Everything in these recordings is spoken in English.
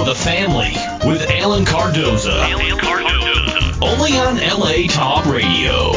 for the Family with Alan Cardoza. Only on LA Talk Radio.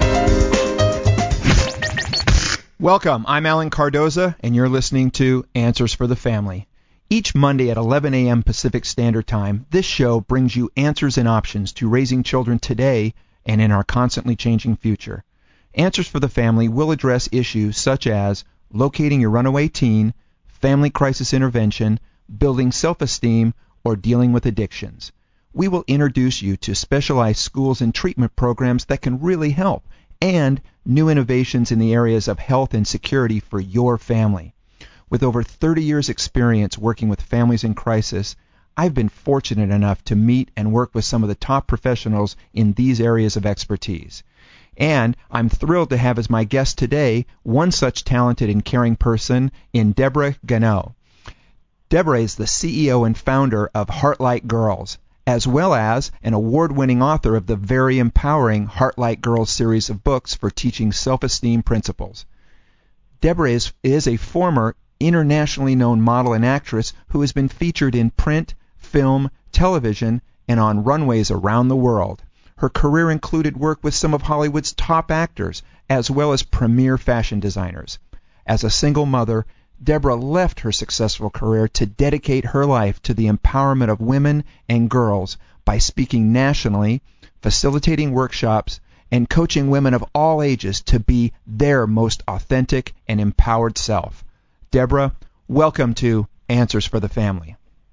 Welcome. I'm Alan Cardoza, and you're listening to Answers for the Family. Each Monday at 11 a.m. Pacific Standard Time, this show brings you answers and options to raising children today and in our constantly changing future. Answers for the Family will address issues such as locating your runaway teen, family crisis intervention, building self-esteem, or dealing with addictions. We will introduce you to specialized schools and treatment programs that can really help, and new innovations in the areas of health and security for your family. With over 30 years' experience working with families in crisis, I've been fortunate enough to meet and work with some of the top professionals in these areas of expertise. And I'm thrilled to have as my guest today one such talented and caring person in Deborah Gano. Deborah is the CEO and founder of Heartlight Girls, as well as an award-winning author of the very empowering Heartlight Girls series of books for teaching self-esteem principles. Deborah is a former internationally known model and actress who has been featured in print, film, television, and on runways around the world. Her career included work with some of Hollywood's top actors, as well as premier fashion designers. As a single mother, Deborah left her successful career to dedicate her life to the empowerment of women and girls by speaking nationally, facilitating workshops, and coaching women of all ages to be their most authentic and empowered self. Deborah, welcome to Answers for the Family.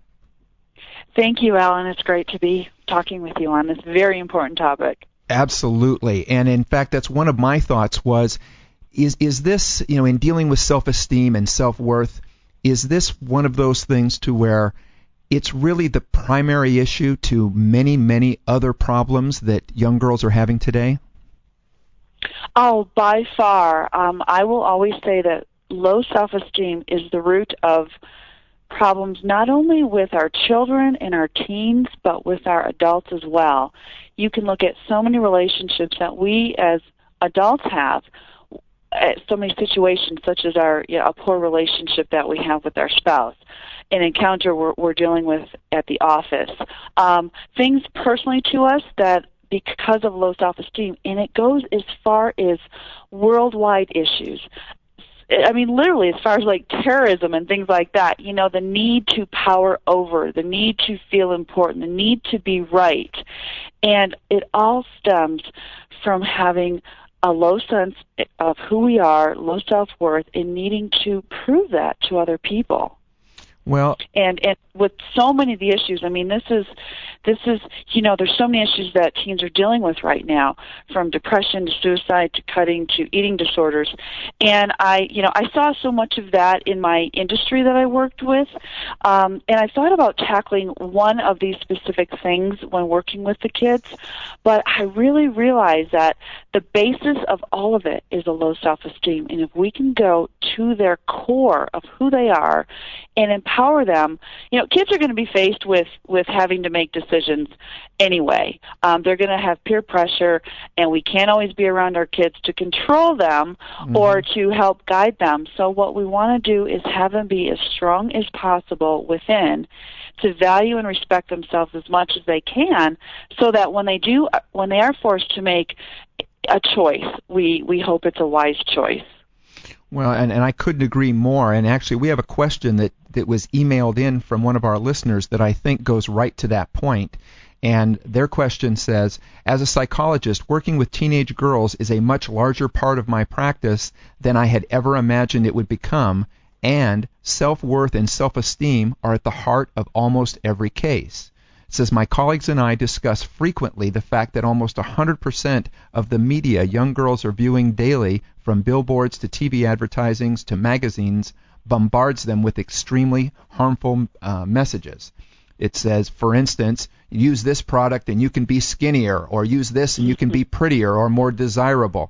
Thank you, Alan. It's great to be talking with you on this very important topic. Absolutely. And in fact, that's one of my thoughts was, is this, in dealing with self-esteem and self-worth, is this one of those things to where it's really the primary issue to many, many other problems that young girls are having today? Oh, by far. I will always say that low self-esteem is the root of problems not only with our children and our teens, but with our adults as well. You can look at so many relationships that we as adults have, so many situations such as a poor relationship that we have with our spouse, an encounter we're dealing with at the office, things personally to us that because of low self-esteem, and it goes as far as worldwide issues. I mean, literally, as far as like terrorism and things like that, the need to power over, the need to feel important, the need to be right. And it all stems from having a low sense of who we are, low self-worth, and needing to prove that to other people. Well, and with so many of the issues, I mean, this is, there's so many issues that teens are dealing with right now, from depression to suicide to cutting to eating disorders. And I saw so much of that in my industry that I worked with. And I thought about tackling one of these specific things when working with the kids, but I really realized that the basis of all of it is a low self-esteem. And if we can go to their core of who they are and empower them, kids are going to be faced with having to make decisions anyway. They're going to have peer pressure, and we can't always be around our kids to control them or to help guide them. So what we want to do is have them be as strong as possible within, to value and respect themselves as much as they can, so that when they are forced to make a choice, we hope it's a wise choice. Well, and I couldn't agree more. And actually, we have a question that was emailed in from one of our listeners that I think goes right to that point. And their question says, as a psychologist, working with teenage girls is a much larger part of my practice than I had ever imagined it would become, and self-worth and self-esteem are at the heart of almost every case. It says, my colleagues and I discuss frequently the fact that almost 100% of the media young girls are viewing daily, from billboards to TV advertisings to magazines, bombards them with extremely harmful messages. It says, for instance, use this product and you can be skinnier, or use this and you can be prettier or more desirable.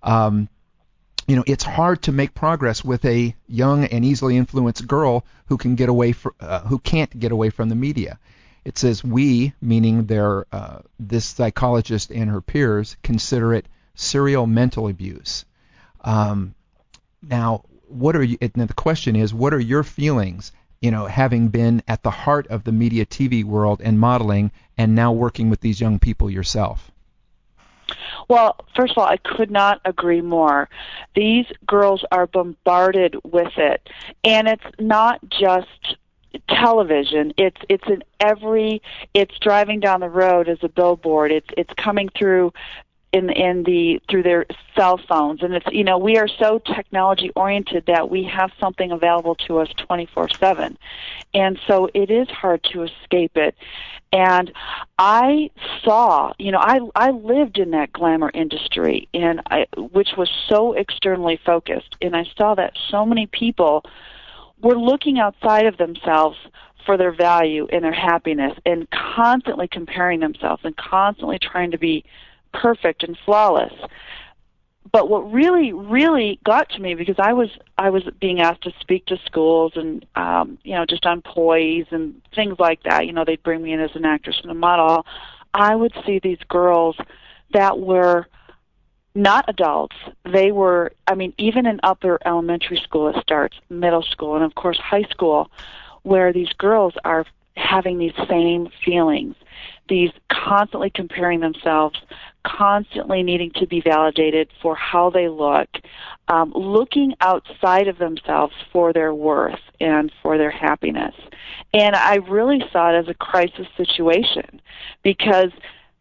It's hard to make progress with a young and easily influenced girl who can't get away from the media. It says we, meaning this psychologist and her peers, consider it serial mental abuse. Now, the question is, what are your feelings having been at the heart of the media TV world and modeling and now working with these young people yourself? Well, first of all, I could not agree more. These girls are bombarded with it, and it's not just television. It's in it's driving down the road as a billboard. It's coming through through their cell phones, and it's we are so technology oriented that we have something available to us 24/7, and so it is hard to escape it. And I saw, I lived in that glamour industry, which was so externally focused, and I saw that so many people were looking outside of themselves for their value and their happiness, and constantly comparing themselves and constantly trying to be perfect and flawless. But what really, really got to me, because I was being asked to speak to schools and just on ploys and things like that. They'd bring me in as an actress and a model. I would see these girls that were not adults. They were, even in upper elementary school it starts, middle school, and of course high school, where these girls are having these same feelings, these constantly comparing themselves, constantly needing to be validated for how they look, looking outside of themselves for their worth and for their happiness. And I really saw it as a crisis situation because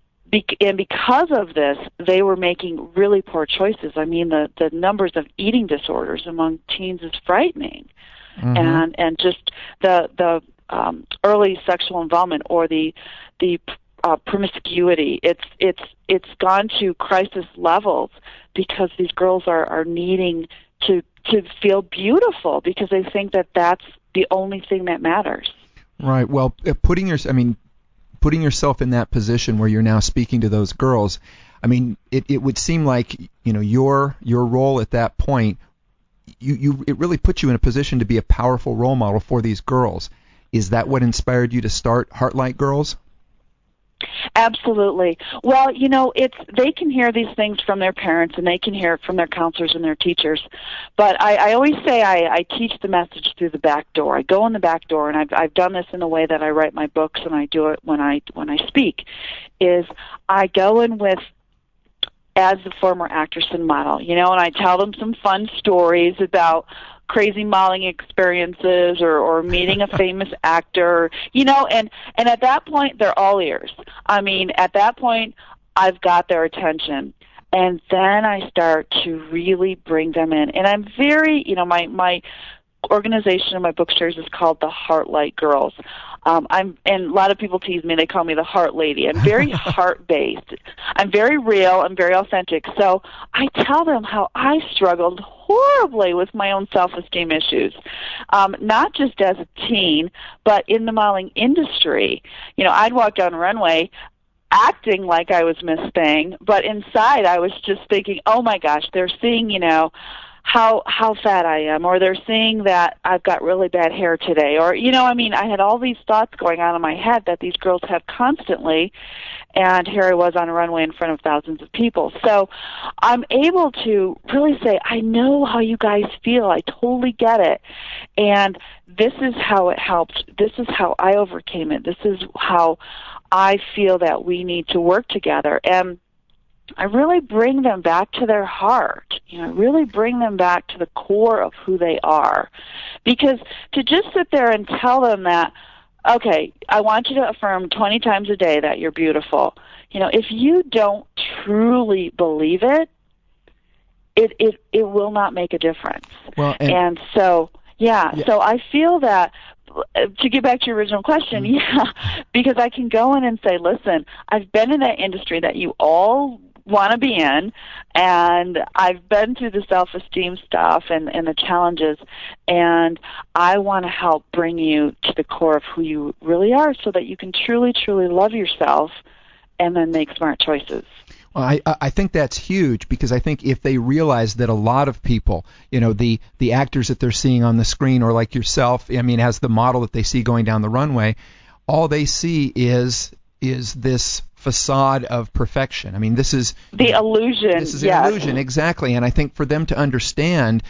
of this, they were making really poor choices. The numbers of eating disorders among teens is frightening. Mm-hmm. And just the early sexual involvement or the promiscuity, it's gone to crisis levels because these girls are needing to feel beautiful because they think that that's the only thing that matters. Right. Well, putting yourself in that position where you're now speaking to those girls, it would seem like your role at that point, it really puts you in a position to be a powerful role model for these girls. Is that what inspired you to start Heartlight Girls? Absolutely. Well, they can hear these things from their parents, and they can hear it from their counselors and their teachers. But I always say I teach the message through the back door. I go in the back door, and I've done this in the way that I write my books, and I do it when I speak. Is I go in with as the former actress and model, and I tell them some fun stories about crazy modeling experiences or meeting a famous actor, and at that point they're all ears. At that point I've got their attention, and then I start to really bring them in. And I'm very, my organization in my book series is called the Heartlight Girls. And a lot of people tease me. They call me the Heart Lady. I'm very heart-based. I'm very real. I'm very authentic. So I tell them how I struggled horribly with my own self-esteem issues, not just as a teen, but in the modeling industry. I'd walk down a runway acting like I was Miss Thing, but inside I was just thinking, oh my gosh, they're seeing, how fat I am, or they're seeing that I've got really bad hair today, or, I had all these thoughts going on in my head that these girls have constantly, and here I was on a runway in front of thousands of people. So I'm able to really say, I know how you guys feel, I totally get it, and this is how it helped, this is how I overcame it, this is how I feel that we need to work together. And I really bring them back to their heart. Really bring them back to the core of who they are. Because to just sit there and tell them that, okay, I want you to affirm 20 times a day that you're beautiful. If you don't truly believe it, it will not make a difference. Well, and so, so I feel that, to get back to your original question, because I can go in and say, listen, I've been in that industry that you all want to be in, and I've been through the self-esteem stuff and the challenges, and I want to help bring you to the core of who you really are so that you can truly, truly love yourself and then make smart choices. Well, I think that's huge, because I think if they realize that a lot of people, the actors that they're seeing on the screen, or like yourself, as the model that they see going down the runway, all they see is this facade of perfection. This is the illusion. This is an illusion, exactly. And I think for them to understand,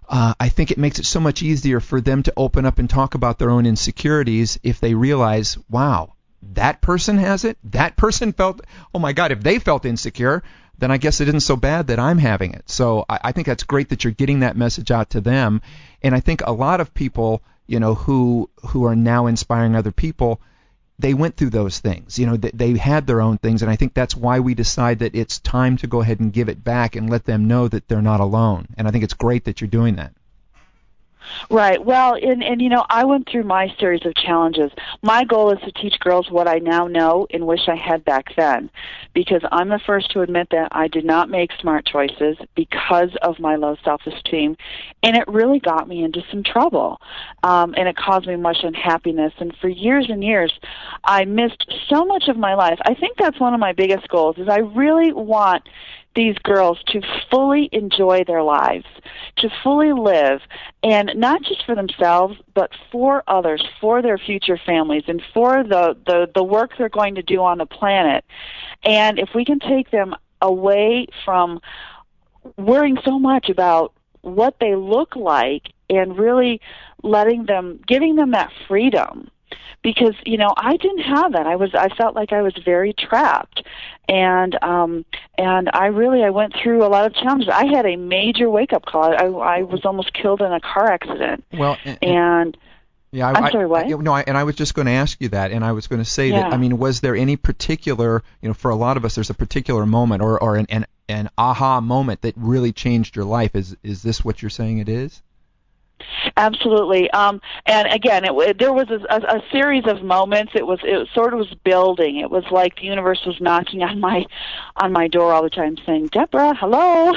I think it makes it so much easier for them to open up and talk about their own insecurities if they realize, wow, that person has it. That person felt, oh my God, if they felt insecure, then I guess it isn't so bad that I'm having it. So I think that's great that you're getting that message out to them. And I think a lot of people, who are now inspiring other people, they went through those things. They had their own things, and I think that's why we decide that it's time to go ahead and give it back and let them know that they're not alone. And I think it's great that you're doing that. Right. Well, and I went through my series of challenges. My goal is to teach girls what I now know and wish I had back then, because I'm the first to admit that I did not make smart choices because of my low self-esteem, and it really got me into some trouble, and it caused me much unhappiness. And for years and years, I missed so much of my life. I think that's one of my biggest goals, is I really want these girls to fully enjoy their lives, to fully live, and not just for themselves, but for others, for their future families, and for the work they're going to do on the planet. And if we can take them away from worrying so much about what they look like and really giving them that freedom. Because, I didn't have that. I felt like I was very trapped. And I went through a lot of challenges. I had a major wake-up call. I was almost killed in a car accident. Well, I'm sorry, what? I was just going to ask you that, and I was going to say that, was there any particular, for a lot of us, there's a particular moment or an aha moment that really changed your life. Is this what you're saying it is? Absolutely. And again, there was a series of moments. It sort of was building. It was like the universe was knocking on my door all the time, saying, "Deborah, hello,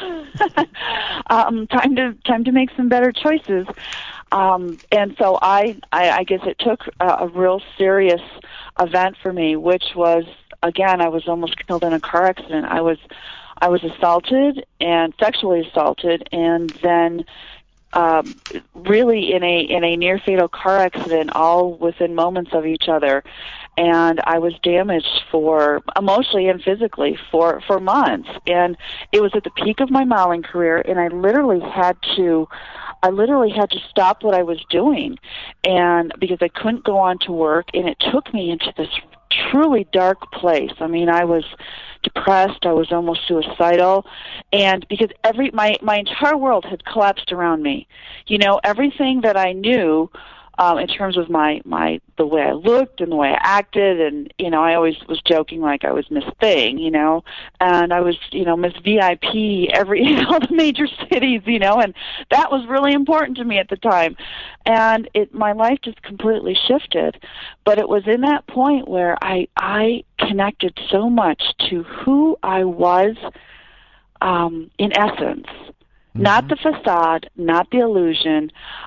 time to make some better choices." And so I guess it took a real serious event for me, which was, again, I was almost killed in a car accident. I was assaulted and sexually assaulted, and then really in a near fatal car accident, all within moments of each other. And I was damaged emotionally and physically for months. And it was at the peak of my modeling career, and I literally had to stop what I was doing, and because I couldn't go on to work, and it took me into this truly dark place. I mean, I was depressed. I was almost suicidal, and because my entire world had collapsed around me. Everything that I knew in terms of the way I looked and the way I acted, and I always was joking like I was Miss Thing, and I was Miss VIP all the major cities, and that was really important to me at the time, and my life just completely shifted. But it was in that point where I connected so much to who I was in essence. Mm-hmm. Not the facade, not the illusion.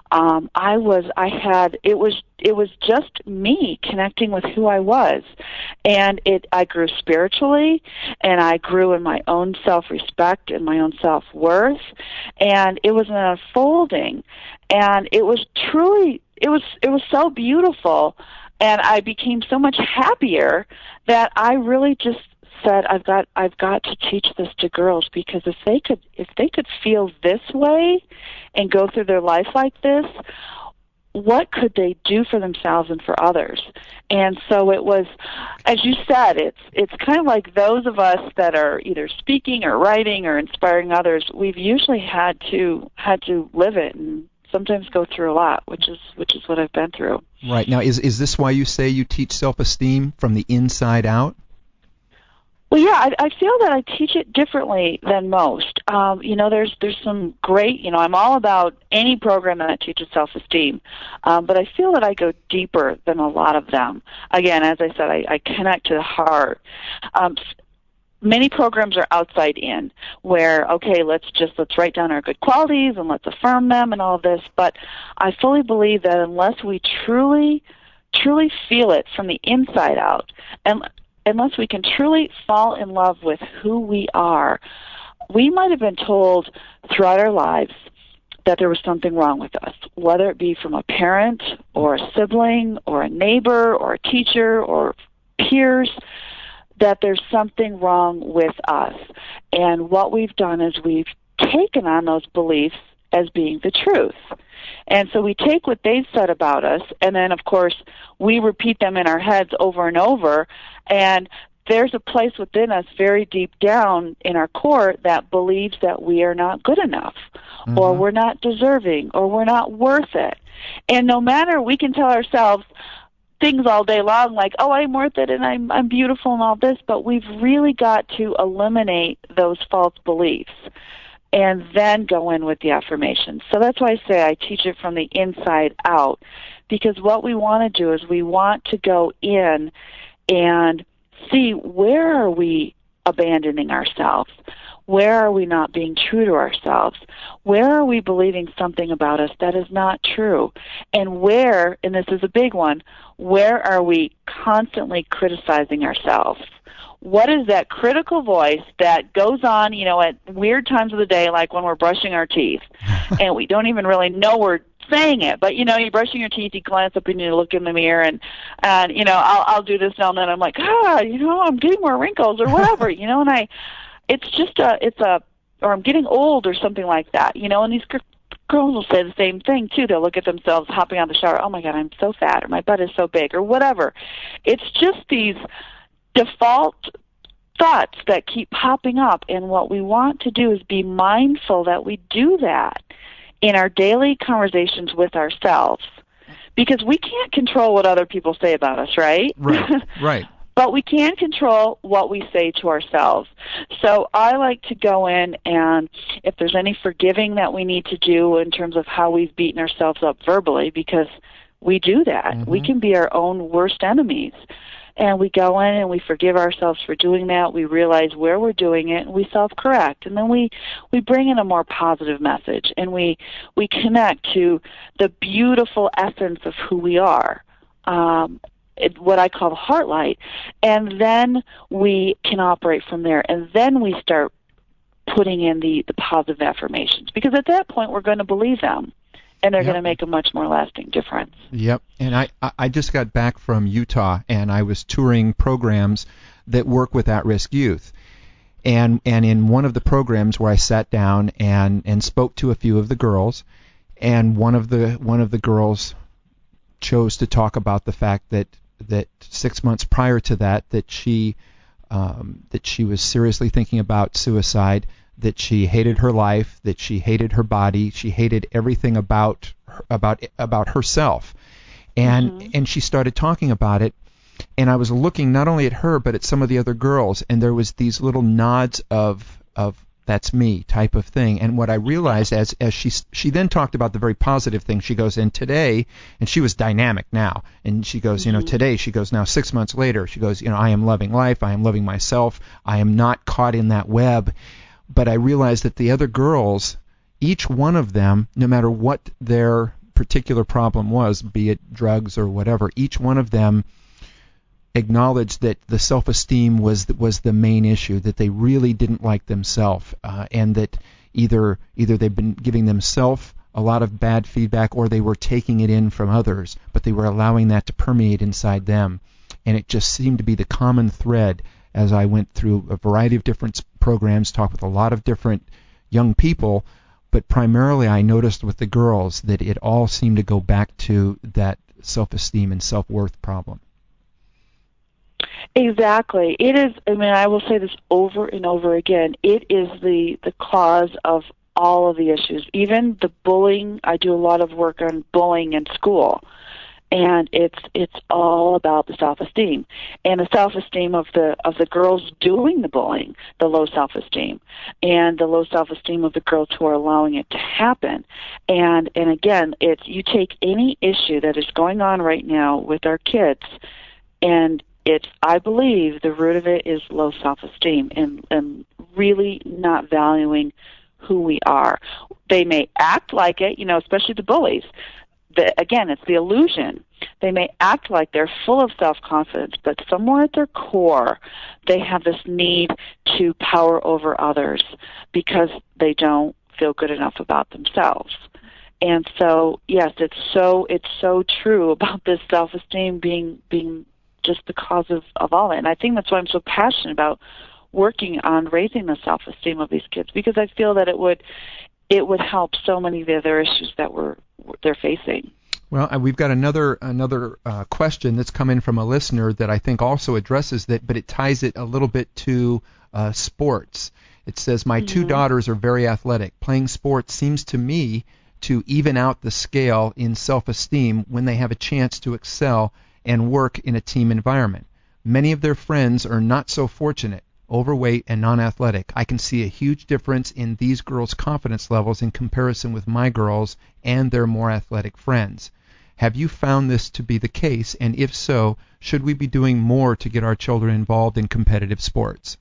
It was just me connecting with who I was, and I grew spiritually, and I grew in my own self-respect and my own self-worth, and it was an unfolding, and it was so beautiful, and I became so much happier that I really just said, I've got to teach this to girls, because if they could feel this way and go through their life like this, what could they do for themselves and for others? And so it was, as you said, it's kind of like those of us that are either speaking or writing or inspiring others. We've usually had to live it, and sometimes go through a lot, which is what I've been through. Right. Now, is this why you say you teach self-esteem from the inside out? Well, yeah, I feel that I teach it differently than most. There's some great, I'm all about any program that teaches self-esteem, but I feel that I go deeper than a lot of them. Again, as I said, I connect to the heart. Many programs are outside in, where, okay, let's write down our good qualities and let's affirm them and all of this, but I fully believe that unless we truly, truly feel it from the inside out, and unless we can truly fall in love with who we are, we might have been told throughout our lives that there was something wrong with us, whether it be from a parent or a sibling or a neighbor or a teacher or peers, that there's something wrong with us. And what we've done is we've taken on those beliefs as being the truth. And so we take what they've said about us, and then, of course, we repeat them in our heads over and over, and there's a place within us very deep down in our core that believes that we are not good enough, or we're not deserving, or we're not worth it. And no matter, we can tell ourselves things all day long like, oh, I'm worth it and I'm beautiful and all this, but we've really got to eliminate those false beliefs and then go in with the affirmations. So that's why I say I teach it from the inside out, because what we want to do is we want to go in and see, where are we abandoning ourselves? Where are we not being true to ourselves? Where are we believing something about us that is not true? And where, and this is a big one, where are we constantly criticizing ourselves? What is that critical voice that goes on, at weird times of the day, like when we're brushing our teeth, and we don't even really know we're saying it, but you're brushing your teeth, you glance up and you look in the mirror, and I'll do this now and then. I'm like, I'm getting more wrinkles or whatever, and or I'm getting old or something like that, and these girls will say the same thing too. They'll look at themselves hopping out of the shower, oh my God, I'm so fat, or my butt is so big, or whatever. It's just these default thoughts that keep popping up, and what we want to do is be mindful that we do that in our daily conversations with ourselves, because we can't control what other people say about us, right? Right. But we can control what we say to ourselves. So I like to go in, and if there's any forgiving that we need to do in terms of how we've beaten ourselves up verbally, because we do that. We can be our own worst enemies. And we go in and we forgive ourselves for doing that. We realize where we're doing it, and we self-correct. And then we bring in a more positive message, and we connect to the beautiful essence of who we are, what I call the heart light. And then we can operate from there. And then we start putting in the positive affirmations, because at that point we're going to believe them, and they're going to make a much more lasting difference. Yep. And I just got back from Utah, and I was touring programs that work with at-risk youth. And in one of the programs where I sat down and spoke to a few of the girls, and one of the girls chose to talk about the fact that 6 months prior to that she was seriously thinking about suicide, that she hated her life, that she hated her body, she hated everything about herself, and she started talking about it, and I was looking not only at her but at some of the other girls, and there was these little nods of that's me type of thing. And what I realized as she then talked about the very positive thing, she goes, and today, and she was dynamic now, and she goes, today, she goes, now 6 months later, she goes, I am loving life, I am loving myself, I am not caught in that web. But I realized that the other girls, each one of them, no matter what their particular problem was, be it drugs or whatever, each one of them acknowledged that the self-esteem was the main issue, that they really didn't like themselves, and that either they've been giving themselves a lot of bad feedback, or they were taking it in from others, but they were allowing that to permeate inside them. And it just seemed to be the common thread as I went through a variety of different programs, talked with a lot of different young people, but primarily I noticed with the girls that it all seemed to go back to that self-esteem and self-worth problem. Exactly. It is, I will say this over and over again, it is the cause of all of the issues. Even the bullying, I do a lot of work on bullying in school, and it's all about the self-esteem, and the self-esteem of the girls doing the bullying, the low self-esteem, and the low self-esteem of the girls who are allowing it to happen. And again, it's, you take any issue that is going on right now with our kids, and it's, I believe the root of it is low self-esteem and really not valuing who we are. They may act like it, especially the bullies. Again, it's the illusion. They may act like they're full of self-confidence, but somewhere at their core, they have this need to power over others because they don't feel good enough about themselves. And so, yes, it's so true about this self-esteem being just the cause of all that. And I think that's why I'm so passionate about working on raising the self-esteem of these kids, because I feel that it would it would help so many of the other issues that they're facing. Well, we've got another question that's come in from a listener that I think also addresses that, but it ties it a little bit to sports. It says, my two daughters are very athletic. Playing sports seems to me to even out the scale in self-esteem when they have a chance to excel and work in a team environment. Many of their friends are not so fortunate, overweight and non-athletic. I can see a huge difference in these girls' confidence levels in comparison with my girls and their more athletic friends. Have you found this to be the case? And if so, should we be doing more to get our children involved in competitive sports?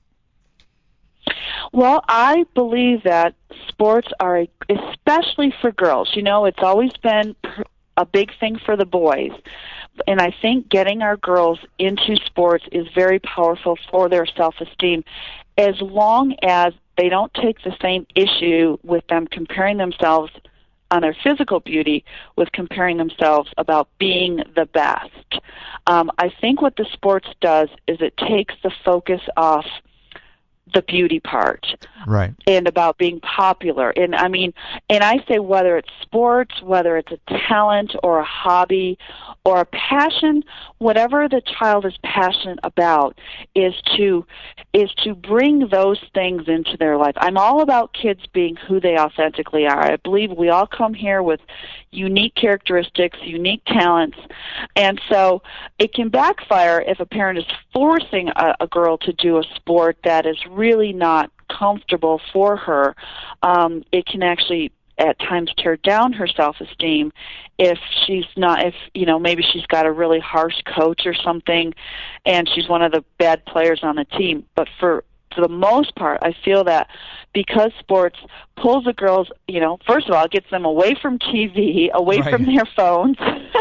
Well, I believe that sports are, especially for girls, it's always been a big thing for the boys. And I think getting our girls into sports is very powerful for their self-esteem, as long as they don't take the same issue with them comparing themselves on their physical beauty with comparing themselves about being the best. I think what the sports does is it takes the focus off the beauty part, right, and about being popular. And I say whether it's sports, whether it's a talent or a hobby or a passion, whatever the child is passionate about is to bring those things into their life. I'm all about kids being who they authentically are. I believe we all come here with unique characteristics, unique talents, and so it can backfire if a parent is forcing a girl to do a sport that is really not comfortable for her. It can actually at times tear down her self-esteem if maybe she's got a really harsh coach or something and she's one of the bad players on the team. But for the most part, I feel that because sports pulls the girls, first of all, it gets them away from TV, away from their phones,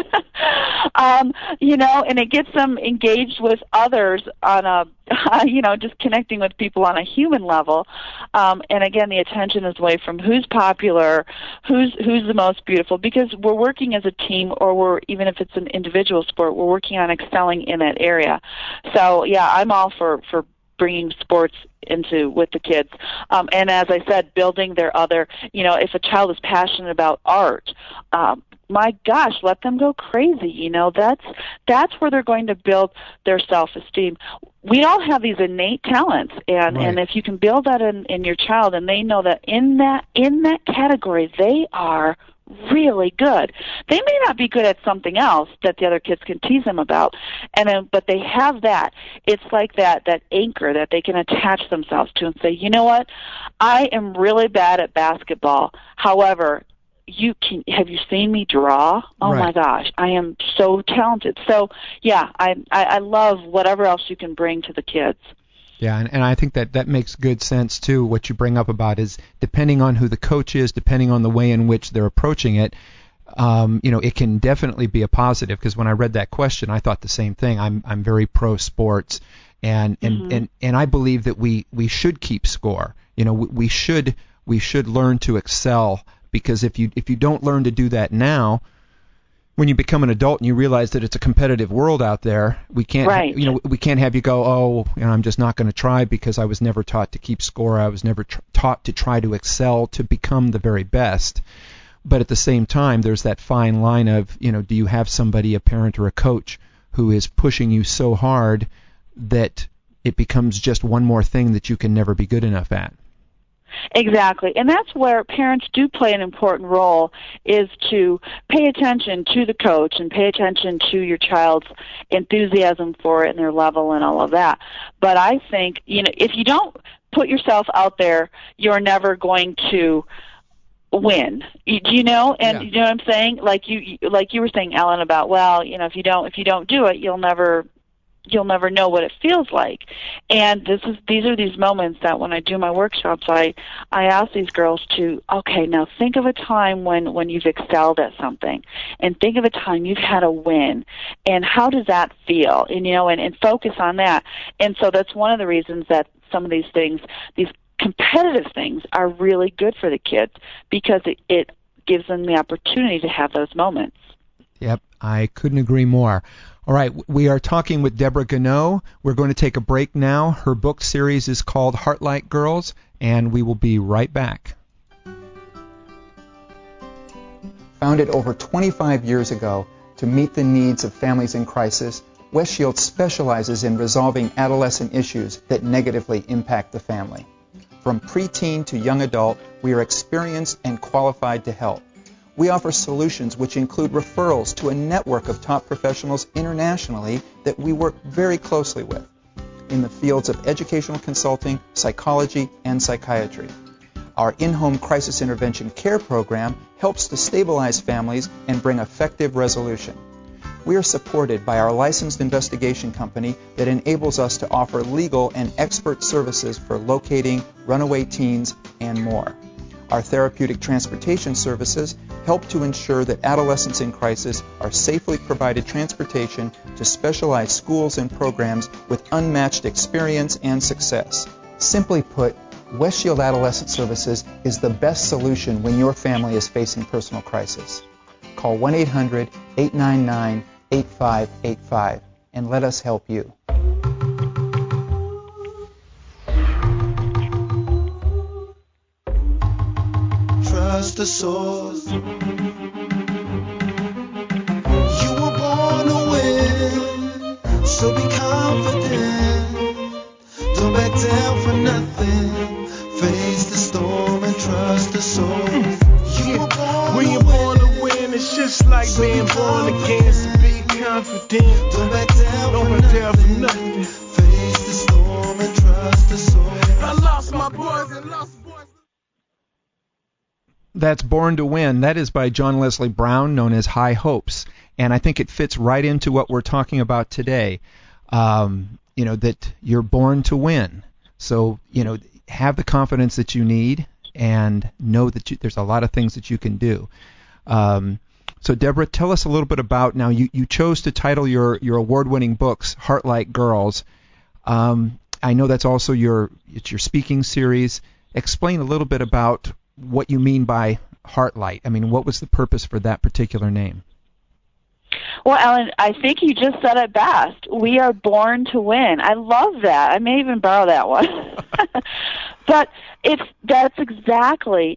and it gets them engaged with others on a, just connecting with people on a human level. And again, the attention is away from who's popular, who's the most beautiful, because we're working as a team, or even if it's an individual sport, we're working on excelling in that area. So yeah, I'm all for bringing sports with the kids. And as I said, building their other, if a child is passionate about art, my gosh, let them go crazy. That's where they're going to build their self-esteem. We all have these innate talents, and if you can build that in your child, and they know that in that category they are really good. They may not be good at something else that the other kids can tease them about, but they have that. It's like that anchor that they can attach themselves to and say, you know what, I am really bad at basketball. However, have you seen me draw? Oh my gosh, I am so talented. So yeah, I love whatever else you can bring to the kids. Yeah, and I think that makes good sense, too. What you bring up about is depending on who the coach is, depending on the way in which they're approaching it, it can definitely be a positive. Because when I read that question, I thought the same thing. I'm very pro sports, and I believe that we should keep score. We should learn to excel, because if you don't learn to do that now, when you become an adult and you realize that it's a competitive world out there, we can't, we can't have you go, I'm just not going to try because I was never taught to keep score. I was never taught to try to excel, to become the very best. But at the same time, there's that fine line of, do you have somebody, a parent or a coach, who is pushing you so hard that it becomes just one more thing that you can never be good enough at? Exactly, and that's where parents do play an important role, is to pay attention to the coach and pay attention to your child's enthusiasm for it and their level and all of that. But I think, if you don't put yourself out there, you're never going to win. You know what I'm saying? Like you were saying, Ellen, about, if you don't do it, you'll never know what it feels like. And these are these moments that when I do my workshops, I ask these girls to, okay, now think of a time when you've excelled at something, and think of a time you've had a win, and how does that feel? And focus on that. And so that's one of the reasons that some of these things, these competitive things, are really good for the kids, because it gives them the opportunity to have those moments. Yep, I couldn't agree more. All right, we are talking with Deborah Gano. We're going to take a break now. Her book series is called Heartlight Girls, and we will be right back. Founded over 25 years ago to meet the needs of families in crisis, West Shield specializes in resolving adolescent issues that negatively impact the family. From preteen to young adult, we are experienced and qualified to help. We offer solutions which include referrals to a network of top professionals internationally that we work very closely with in the fields of educational consulting, psychology, and psychiatry. Our in-home crisis intervention care program helps to stabilize families and bring effective resolution. We are supported by our licensed investigation company that enables us to offer legal and expert services for locating runaway teens and more. Our therapeutic transportation services help to ensure that adolescents in crisis are safely provided transportation to specialized schools and programs with unmatched experience and success. Simply put, West Shield Adolescent Services is the best solution when your family is facing personal crisis. Call 1-800-899-8585 and let us help you. Trust the source. You were born to win, so be confident. Don't back down for nothing. Face the storm and trust the source. When you're born to win, it's just like being born again. So be confident. Don't back down for nothing. Face the storm and trust the source. I lost my boys and lost boys. That's Born to Win. That is by John Leslie Brown, known as High Hopes. And I think it fits right into what we're talking about today, that you're born to win. So, have the confidence that you need and know that there's a lot of things that you can do. So, Deborah, tell us a little bit about, now you chose to title your award-winning books, Heart Like Girls. I know that's also your speaking series. Explain a little bit about what you mean by Heartlight. I mean, what was the purpose for that particular name? Well, Alan, I think you just said it best. We are born to win. I love that. I may even borrow that one. But that's exactly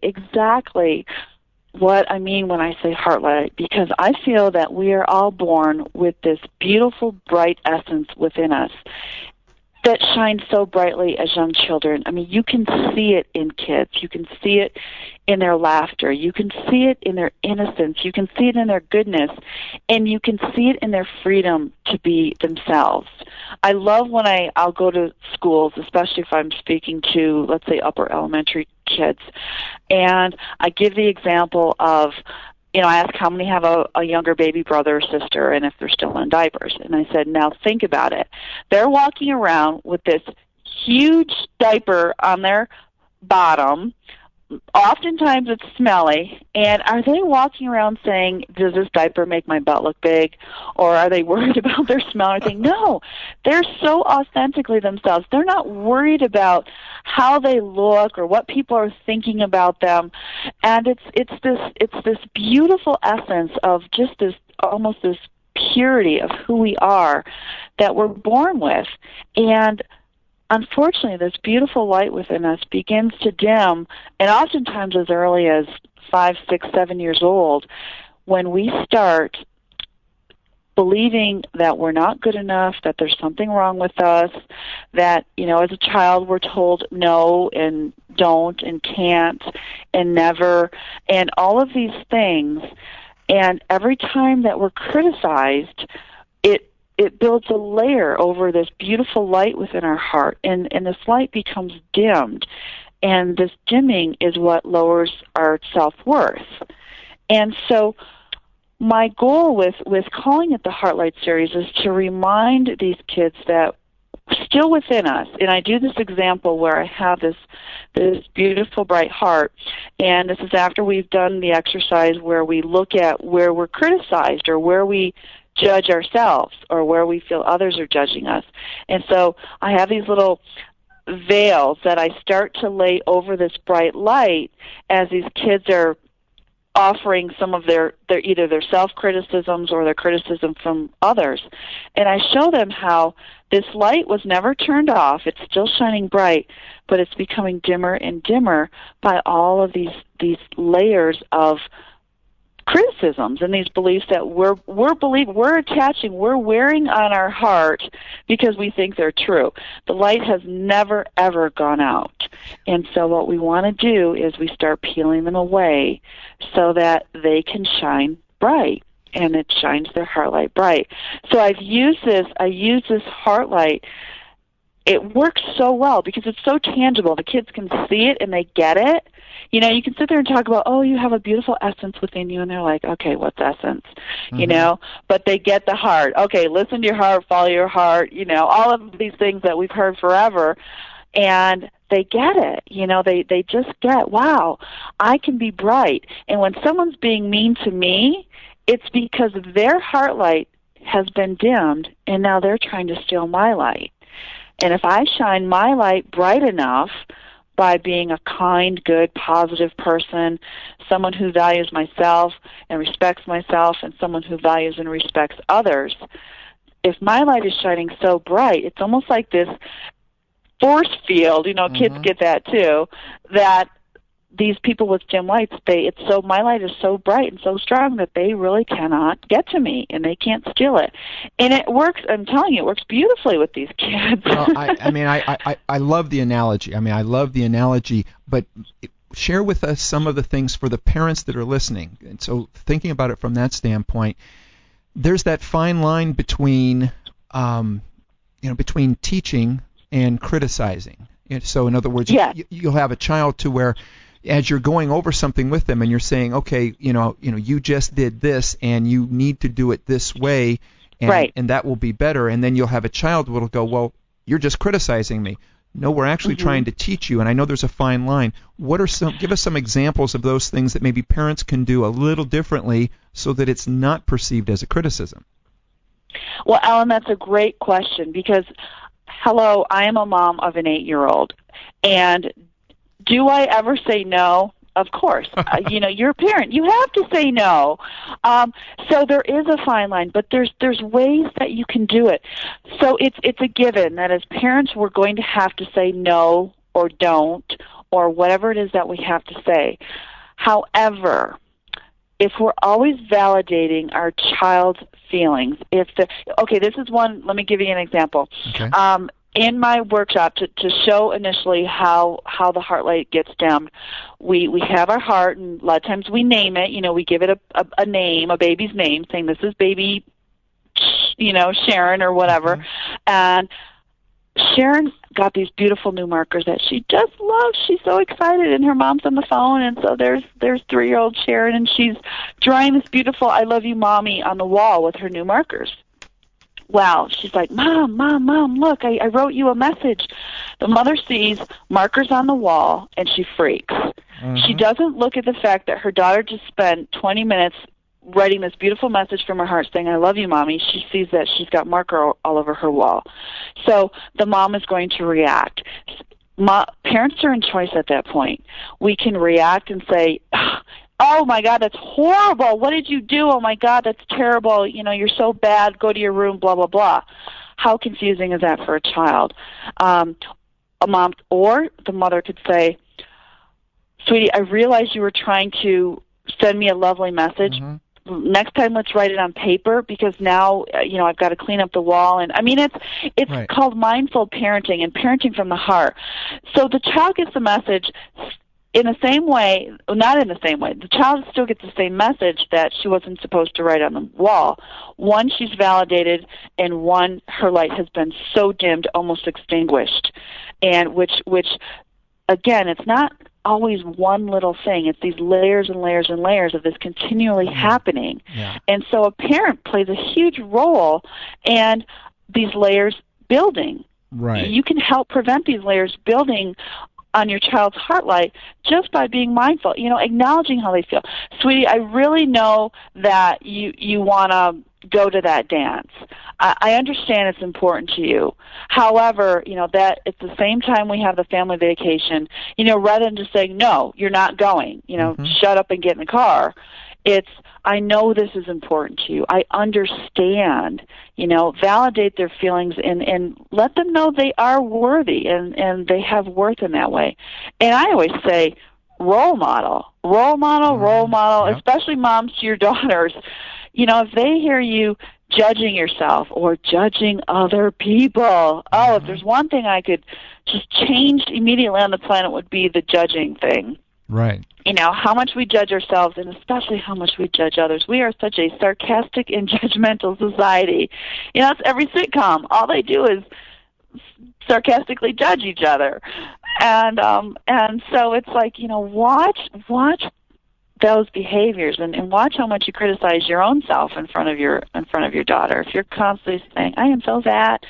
what I mean when I say Heartlight, because I feel that we are all born with this beautiful, bright essence within us that shines so brightly as young children. I mean, you can see it in kids. You can see it in their laughter. You can see it in their innocence. You can see it in their goodness. And you can see it in their freedom to be themselves. I love when I'll go to schools, especially if I'm speaking to, let's say, upper elementary kids, and I give the example of, I ask how many have a younger baby brother or sister and if they're still in diapers. And I said, now think about it. They're walking around with this huge diaper on their bottom. Oftentimes it's smelly. And are they walking around saying, does this diaper make my butt look big? Or are they worried about their smell or anything? No. They're so authentically themselves. They're not worried about how they look or what people are thinking about them. And it's this beautiful essence of just this almost this purity of who we are that we're born with. And unfortunately, this beautiful light within us begins to dim, and oftentimes as early as 5, 6, 7 years old, when we start believing that we're not good enough, that there's something wrong with us, that, as a child we're told no and don't and can't and never and all of these things. And every time that we're criticized, it builds a layer over this beautiful light within our heart, and this light becomes dimmed. And this dimming is what lowers our self-worth. And so my goal with calling it the Heartlight series is to remind these kids that still within us, and I do this example where I have this beautiful bright heart, and this is after we've done the exercise where we look at where we're criticized or where we judge ourselves or where we feel others are judging us. And so I have these little veils that I start to lay over this bright light as these kids are offering some of their either their self-criticisms or their criticism from others. And I show them how this light was never turned off. It's still shining bright, but it's becoming dimmer and dimmer by all of these layers of criticisms and these beliefs that we're attaching, we're wearing on our heart because we think they're true. The light has never, ever gone out. And so what we want to do is we start peeling them away so that they can shine bright, and it shines their heart light bright. So I use this heart light. It works so well because it's so tangible. The kids can see it and they get it. You know, you can sit there and talk about, oh, you have a beautiful essence within you, and they're like, okay, what's essence? You know, but they get the heart. Okay, listen to your heart, follow your heart, you know, all of these things that we've heard forever, and they get it. You know, they just get, wow, I can be bright. And when someone's being mean to me, it's because their heart light has been dimmed, and now they're trying to steal my light. And if I shine my light bright enough by being a kind, good, positive person, someone who values myself and respects myself, and someone who values and respects others, if my light is shining so bright, it's almost like this force field, you know, kids get that too, that these people with dim lights, my light is so bright and so strong that they really cannot get to me, and they can't steal it. And it works. I'm telling you, it works beautifully with these kids. Well, I love the analogy. But share with us some of the things for the parents that are listening. And so, thinking about it from that standpoint, there's that fine line between, between teaching and criticizing. And so, in other words, you'll have a child to where, as you're going over something with them and you're saying, okay, you just did this and you need to do it this way, and that will be better. And then you'll have a child who will go, well, you're just criticizing me. No, we're actually trying to teach you, and I know there's a fine line. Give us some examples of those things that maybe parents can do a little differently so that it's not perceived as a criticism. Well, Alan, that's a great question because, hello, I am a mom of an 8-year-old, and do I ever say no? Of course. You're a parent. You have to say no. So there is a fine line, but there's ways that you can do it. So it's a given that as parents we're going to have to say no or don't or whatever it is that we have to say. However, if we're always validating our child's feelings, this is one, let me give you an example. Okay. In my workshop, to show initially how the heart light gets dimmed, we have our heart, and a lot of times we name it. You know, we give it a name, a baby's name, saying this is baby, Sharon or whatever. And Sharon got these beautiful new markers that she just loves. She's so excited, and her mom's on the phone, and so there's 3-year-old Sharon, and she's drawing this beautiful "I love you, mommy" on the wall with her new markers. Wow, she's like, Mom, look, I wrote you a message. The mother sees markers on the wall, and she freaks. She doesn't look at the fact that her daughter just spent 20 minutes writing this beautiful message from her heart saying, I love you, Mommy. She sees that she's got marker all over her wall. So the mom is going to react. Parents are in choice at that point. We can react and say, oh, my God, that's horrible. What did you do? Oh, my God, that's terrible. You're so bad. Go to your room, blah, blah, blah. How confusing is that for a child? A mom or the mother could say, sweetie, I realize you were trying to send me a lovely message. Next time, let's write it on paper because now, I've got to clean up the wall. And it's right. Called mindful parenting and parenting from the heart. So the child gets the message in the same way, not in the same way. The child still gets the same message that she wasn't supposed to write on the wall. One, she's validated, and one, her light has been so dimmed, almost extinguished. And which again, it's not always one little thing. It's these layers and layers and layers of this continually happening. Yeah. And so a parent plays a huge role in these layers building. Right. You can help prevent these layers building on your child's heart light just by being mindful, acknowledging how they feel. Sweetie, I really know that you want to go to that dance. I understand it's important to you. However, that at the same time we have the family vacation, rather than just saying, no, you're not going, shut up and get in the car, it's, I know this is important to you. I understand, validate their feelings and let them know they are worthy and they have worth in that way. And I always say, role model, Yep. especially moms to your daughters. You know, if they hear you judging yourself or judging other people, if there's one thing I could just change immediately on the planet, would be the judging thing. Right. You know, how much we judge ourselves and especially how much we judge others. We are such a sarcastic and judgmental society. You know, it's every sitcom. All they do is sarcastically judge each other. And so it's like, you know, watch those behaviors and watch how much you criticize your own self in front of your daughter. If you're constantly saying, I am so fat,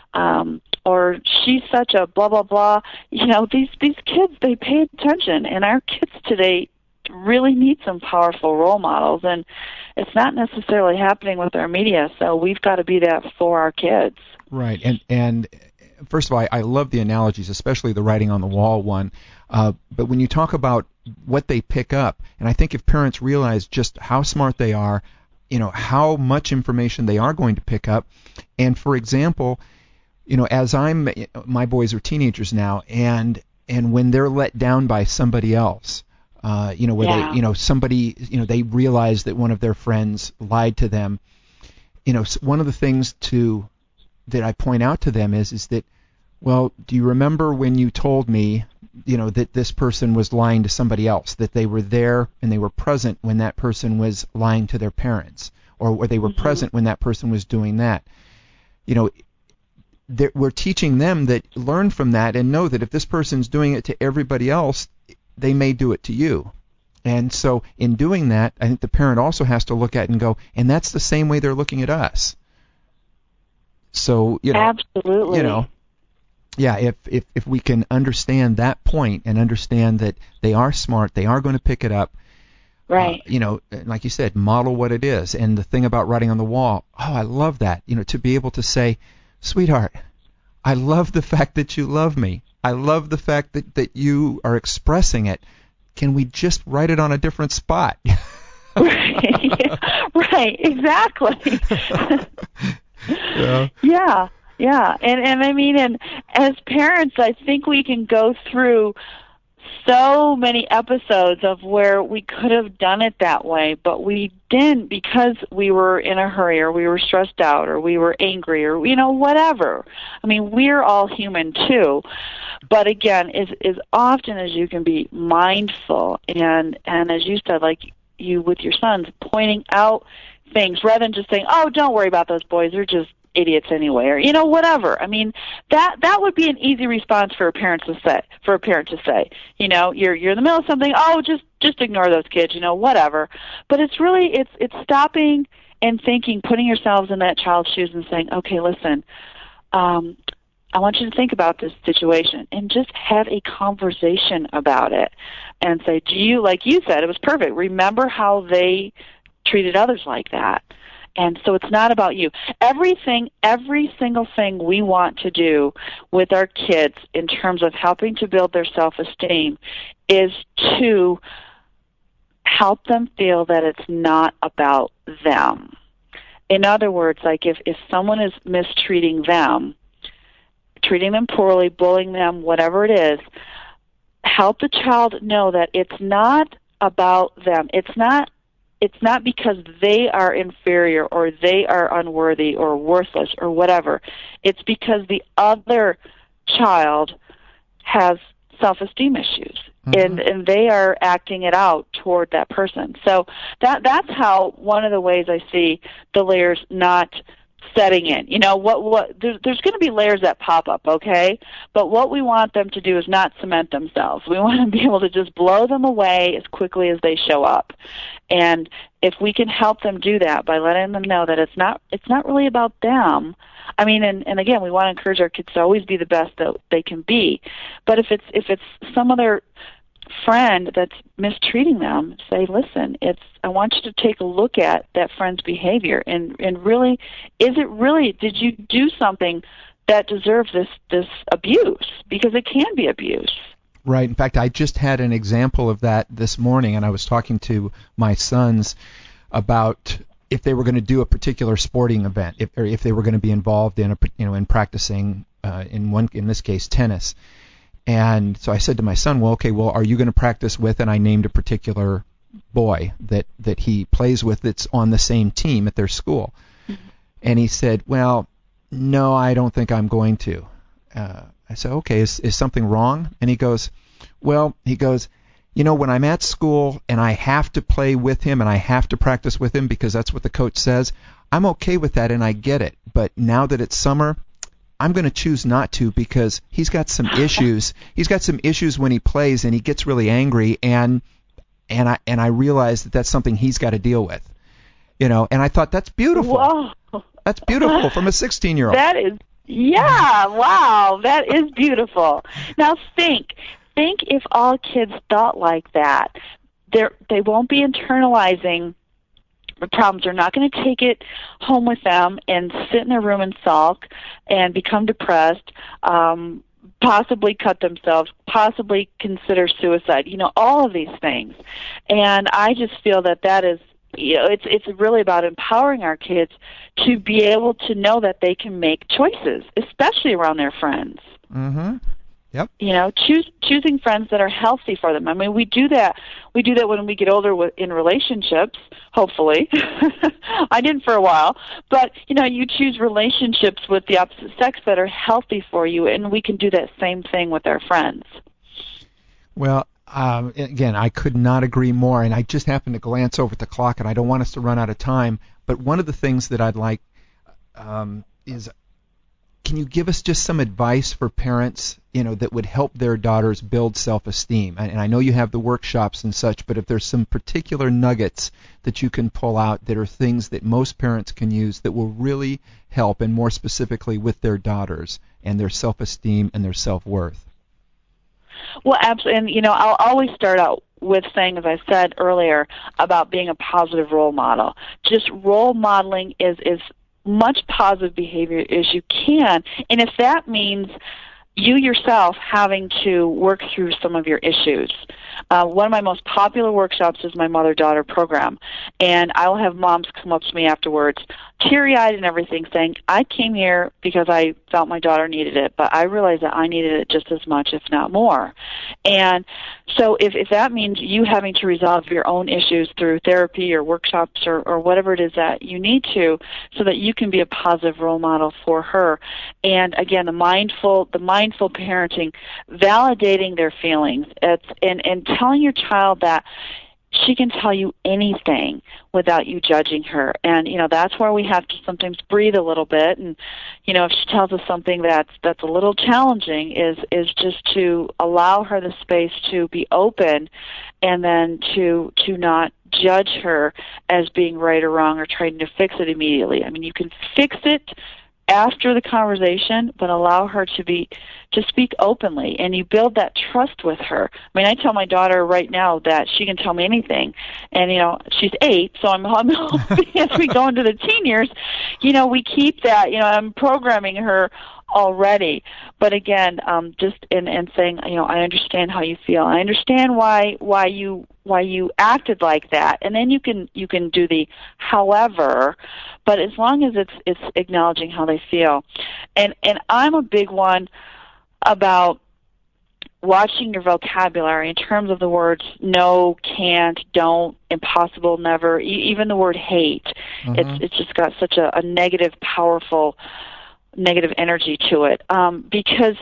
or she's such a blah blah blah, you know, these kids, they pay attention, and our kids today really need some powerful role models, and it's not necessarily happening with our media, so we've got to be that for our kids. Right. And first of all, I love the analogies, especially the writing on the wall one. But when you talk about what they pick up, and I think if parents realize just how smart they are, you know, how much information they are going to pick up. And for example, you know, my boys are teenagers now, and when they're let down by somebody else, you know, where they, you know, somebody, you know, they realize that one of their friends lied to them, you know, one of the things that I point out to them is that, well, do you remember when you told me, you know, that this person was lying to somebody else, that they were there and they were present when that person was lying to their parents, or they were present when that person was doing that? You know, we're teaching them that learn from that and know that if this person's doing it to everybody else, they may do it to you. And so in doing that, I think the parent also has to look at it and go, and that's the same way they're looking at us. So, you know, absolutely. You know, yeah, if we can understand that point and understand that they are smart, they are going to pick it up. Right. You know, like you said, model what it is. And the thing about writing on the wall, I love that. You know, to be able to say, sweetheart, I love the fact that you love me. I love the fact that you are expressing it. Can we just write it on a different spot? Right, exactly. Yeah. And I mean, and as parents, I think we can go through so many episodes of where we could have done it that way, but we didn't because we were in a hurry, or we were stressed out, or we were angry, or, you know, whatever. I mean, we're all human too. But again, as often as you can be mindful, and as you said, like you with your sons, pointing out things rather than just saying, oh, don't worry about those boys, they're just idiots anyway, or, you know, whatever. I mean, that would be an easy response for a parent to say. You know, you're in the middle of something, oh, just ignore those kids, you know, whatever. But it's really it's stopping and thinking, putting yourselves in that child's shoes and saying, okay, listen, I want you to think about this situation and just have a conversation about it and say, do you, like you said, it was perfect, remember how they treated others like that. And so it's not about you. Every single thing we want to do with our kids in terms of helping to build their self-esteem is to help them feel that it's not about them. In other words, like if someone is mistreating them, treating them poorly, bullying them, whatever it is, help the child know that it's not about them. It's not because they are inferior or they are unworthy or worthless or whatever. It's because the other child has self-esteem issues, and they are acting it out toward that person. So that's how one of the ways I see the layers not setting in. You know, there's going to be layers that pop up, okay? But what we want them to do is not cement themselves. We want to be able to just blow them away as quickly as they show up. And if we can help them do that by letting them know that it's not really about them. I mean, and again, we want to encourage our kids to always be the best that they can be. But if it's some other friend that's mistreating them, say, listen, I want you to take a look at that friend's behavior and really, did you do something that deserves this abuse? Because it can be abuse. Right. In fact, I just had an example of that this morning, and I was talking to my sons about if they were going to do a particular sporting event, if they were going to be involved in in practicing in this case tennis. And so I said to my son, well, okay, well, are you going to practice with, and I named a particular boy that he plays with that's on the same team at their school. And he said, well, no, I don't think I'm going to. I said, okay, is something wrong? And he goes, you know, when I'm at school and I have to play with him and I have to practice with him because that's what the coach says, I'm okay with that and I get it. But now that it's summer, I'm going to choose not to because he's got some issues. He's got some issues when he plays and he gets really angry, and I realize that that's something he's got to deal with. You know, and I thought that's beautiful. Whoa. That's beautiful from a 16-year-old. That is, yeah, wow, that is beautiful. Now think if all kids thought like that, they won't be internalizing the problems. They're not going to take it home with them and sit in their room and sulk and become depressed, possibly cut themselves, possibly consider suicide, you know, all of these things. And I just feel that is, you know, it's really about empowering our kids to be able to know that they can make choices, especially around their friends. Mm-hmm. Yep. You know, choosing friends that are healthy for them. I mean, we do that when we get older in relationships, hopefully. I didn't for a while. But, you know, you choose relationships with the opposite sex that are healthy for you, and we can do that same thing with our friends. Well, again, I could not agree more, and I just happened to glance over at the clock, and I don't want us to run out of time, but one of the things that I'd like is, can you give us just some advice for parents, you know, that would help their daughters build self-esteem? And I know you have the workshops and such, but if there's some particular nuggets that you can pull out that are things that most parents can use that will really help, and more specifically with their daughters and their self-esteem and their self-worth. Well, absolutely. And, you know, I'll always start out with saying, as I said earlier, about being a positive role model. Just role modeling is much positive behavior as you can. And if that means you yourself having to work through some of your issues. One of my most popular workshops is my mother-daughter program, and I will have moms come up to me afterwards, teary-eyed and everything, saying, I came here because I felt my daughter needed it, but I realized that I needed it just as much, if not more. And so if that means you having to resolve your own issues through therapy or workshops or whatever it is that you need to, so that you can be a positive role model for her. And again, the mindful parenting, validating their feelings, and telling your child that she can tell you anything without you judging her. And, you know, that's where we have to sometimes breathe a little bit. And, you know, if she tells us something that's a little challenging, is just to allow her the space to be open, and then to not judge her as being right or wrong or trying to fix it immediately. I mean, you can fix it after the conversation, but allow her to speak openly, and you build that trust with her. I mean, I tell my daughter right now that she can tell me anything, and, you know, she's 8, so I'm hoping as we go into the teen years, you know, we keep that, you know, I'm programming her already. But again, just in saying, you know, I understand how you feel. I understand why you acted like that. And then you can do the however, but as long as it's acknowledging how they feel. And I'm a big one about watching your vocabulary in terms of the words no, can't, don't, impossible, never, even the word hate. Mm-hmm. It's just got such a negative, powerful negative energy to it, because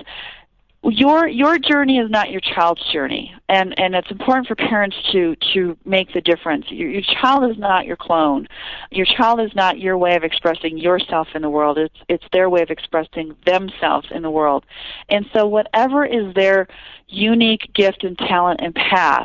your journey is not your child's journey, and it's important for parents to make the difference. Your child is not your clone. Your child is not your way of expressing yourself in the world. It's their way of expressing themselves in the world. And so whatever is their unique gift and talent and path,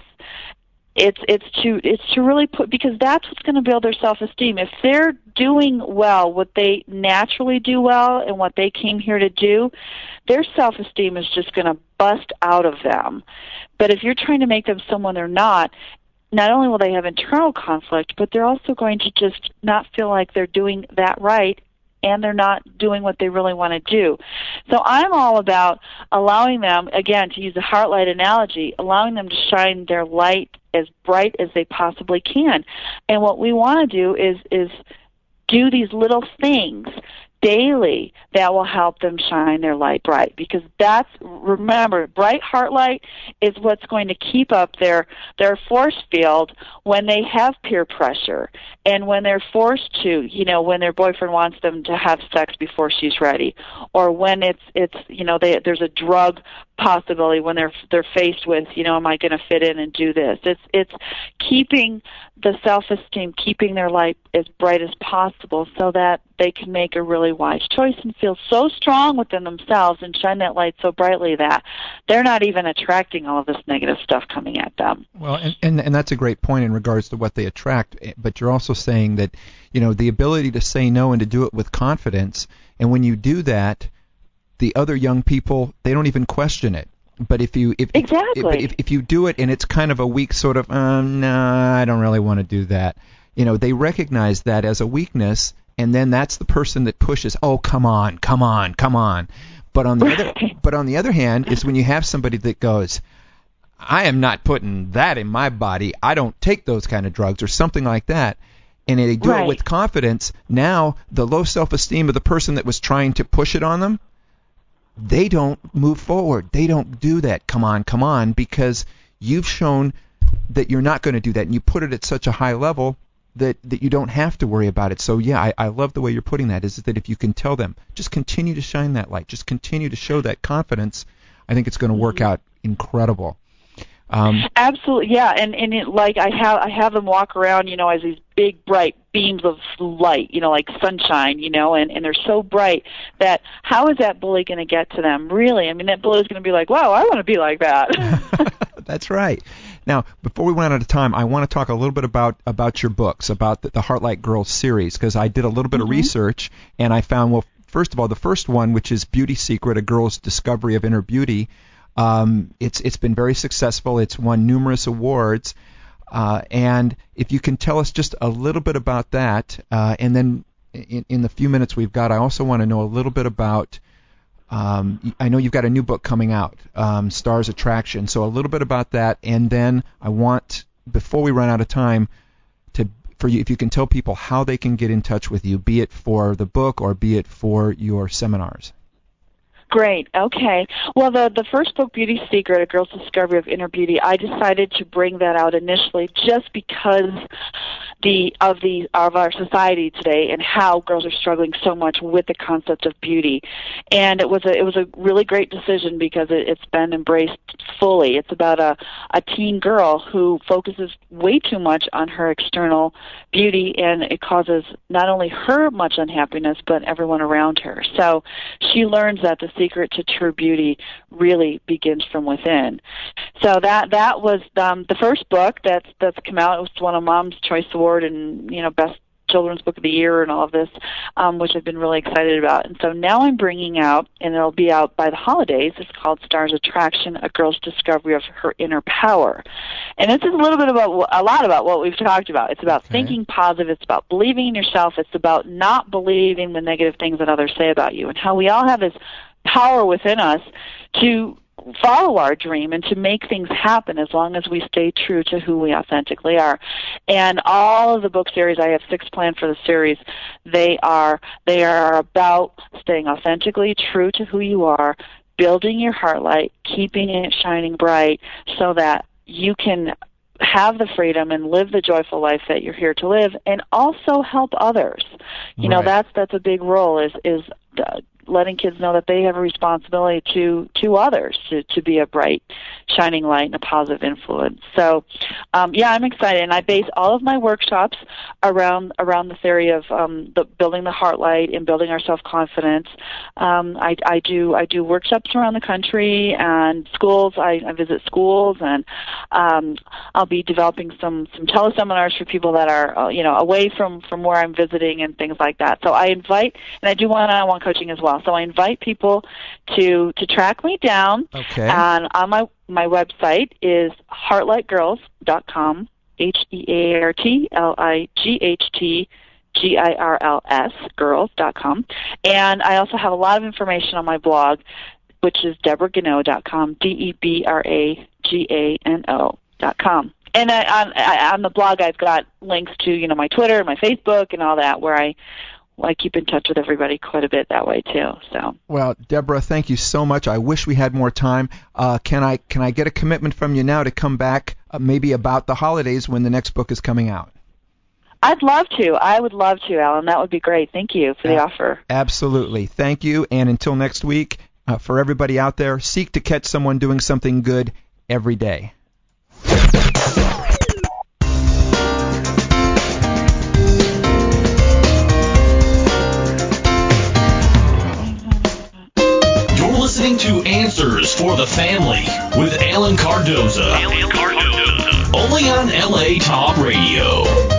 it's to really put, because that's what's going to build their self-esteem. If they're doing well what they naturally do well and what they came here to do, their self-esteem is just going to bust out of them. But if you're trying to make them someone they're not only will they have internal conflict, but they're also going to just not feel like they're doing that right, and they're not doing what they really want to do. So I'm all about allowing them, again, to use a heartlight analogy, allowing them to shine their light as bright as they possibly can. And what we want to do is do these little things daily that will help them shine their light bright, because remember, bright heart light is what's going to keep up their force field when they have peer pressure and when they're forced to, when their boyfriend wants them to have sex before she's ready, or when there's a drug possibility, when they're faced with, am I going to fit in and do this? It's keeping the self-esteem, keeping their light as bright as possible so that they can make a really wise choice and feel so strong within themselves and shine that light so brightly that they're not even attracting all of this negative stuff coming at them. Well, and that's a great point in regards to what they attract, but you're also saying that, the ability to say no and to do it with confidence, and when you do that, the other young people, they don't even question it. But if you do it and it's kind of a weak sort of, no, I don't really want to do that, they recognize that as a weakness, and then that's the person that pushes, oh, come on. But on the other hand is when you have somebody that goes, I am not putting that in my body, I don't take those kind of drugs, or something like that, and they do it with confidence. Now the low self-esteem of the person that was trying to push it on them, they don't move forward. They don't do that. Come on, because you've shown that you're not going to do that, and you put it at such a high level that you don't have to worry about it. So, yeah, I love the way you're putting that, is that if you can tell them, just continue to shine that light, just continue to show that confidence, I think it's going to work out incredible. Absolutely, yeah, and I have them walk around, as these big bright beams of light, like sunshine, and they're so bright that how is that bully going to get to them? Really, I mean, that bully is going to be like, wow, I want to be like that. That's right. Now, before we run out of time, I want to talk a little bit about your books, about the Heartlight Girls series, because I did a little bit of research, and I found, well, first of all, the first one, which is Beauty Secret, A Girl's Discovery of Inner Beauty, it's been very successful. It's won numerous awards, and if you can tell us just a little bit about that, and then in the few minutes we've got, I also want to know a little bit about. I know you've got a new book coming out, Stars Attraction. So a little bit about that, and then I want, before we run out of time, for you, if you can tell people how they can get in touch with you, be it for the book or be it for your seminars. Great. Okay. Well, the first book, Beauty Secret, A Girl's Discovery of Inner Beauty, I decided to bring that out initially just because of our society today and how girls are struggling so much with the concept of beauty. And it was a really great decision because it's been embraced fully. It's about a teen girl who focuses way too much on her external beauty, and it causes not only her much unhappiness but everyone around her. So she learns that the secret to true beauty really begins from within. So that was the first book that's come out. It was won a Mom's Choice Award and Best Children's Book of the Year and all of this, which I've been really excited about. And so now I'm bringing out, and it'll be out by the holidays, it's called Stars Attraction, A Girl's Discovery of Her Inner Power. And this is a lot about what we've talked about. It's about thinking positive. It's about believing in yourself. It's about not believing the negative things that others say about you, and how we all have this power within us to follow our dream and to make things happen as long as we stay true to who we authentically are. And all of the book series, I have 6 planned for the series, they are about staying authentically true to who you are, building your heart light, keeping it shining bright so that you can have the freedom and live the joyful life that you're here to live, and also help others. You know, that's a big role, is letting kids know that they have a responsibility to others to be a bright, shining light and a positive influence. So, I'm excited, and I base all of my workshops around the theory of building the heart light and building our self-confidence. I do workshops around the country and schools. I visit schools, and I'll be developing some teleseminars for people that are away from where I'm visiting and things like that. So I invite, and I do one-on-one coaching as well. So I invite people to track me down. Okay. And on my website is heartlightgirls.com, HEARTLIGHTGIRLS, girls.com. And I also have a lot of information on my blog, which is DeborahGano.com, DeBragano.com. And on the blog, I've got links to my Twitter and my Facebook and all that, where I I keep in touch with everybody quite a bit that way too. So. Well, Deborah, thank you so much. I wish we had more time. Can I get a commitment from you now to come back maybe about the holidays when the next book is coming out? I'd love to. I would love to, Alan. That would be great. Thank you for the offer. Absolutely. Thank you. And until next week, for everybody out there, seek to catch someone doing something good every day. You're listening to Answers for the Family with Alan Cardoza. Only on LA Talk Radio.